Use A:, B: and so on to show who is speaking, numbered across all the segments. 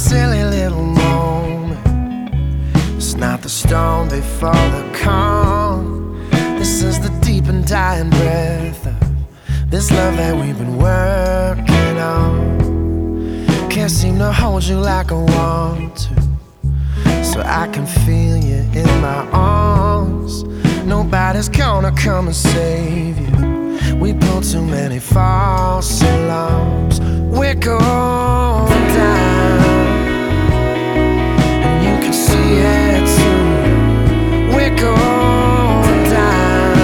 A: silly little moment. It's not the storm before the calm. This is the deep and dying breath of this love that we've been working on. Can't seem to hold you like I want to, so I can feel you in my arms. Nobody's gonna come and save you. We pulled too many false alarms. We're going down, and you can see it too. We're going down,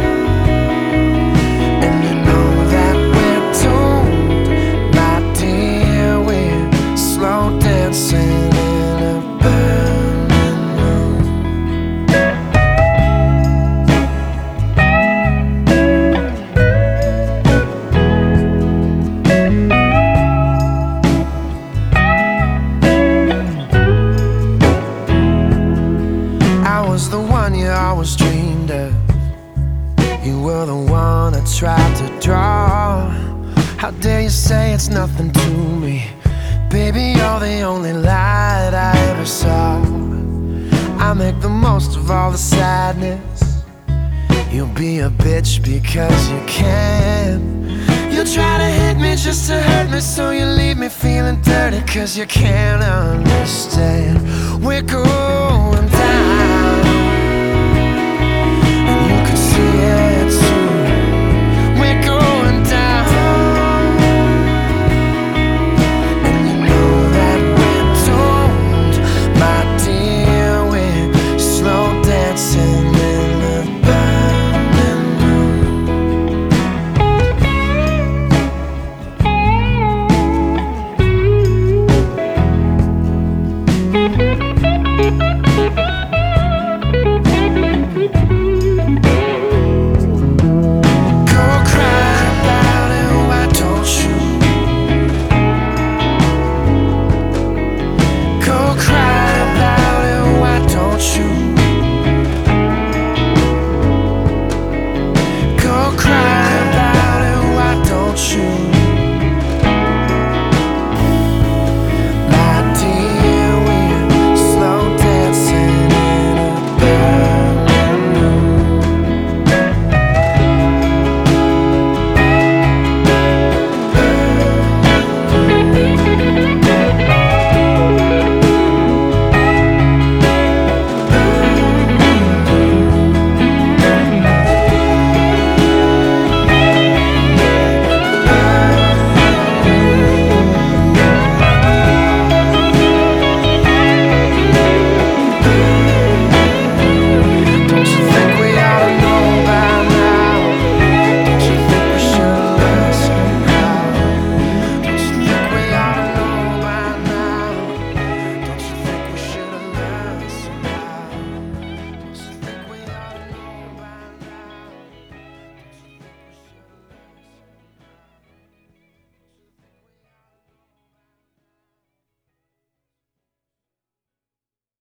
A: and you know that we're doomed, my dear. We're slow dancing in a burning room. I was the one you always dreamed of. You were the one I tried to draw. How dare you say it's nothing to me? Baby, you're the only light I ever saw. I make the most of all the sadness. You'll be a bitch because you can. You try to hit me just to hurt me, so you leave me feeling dirty, cause you can't understand. We're cool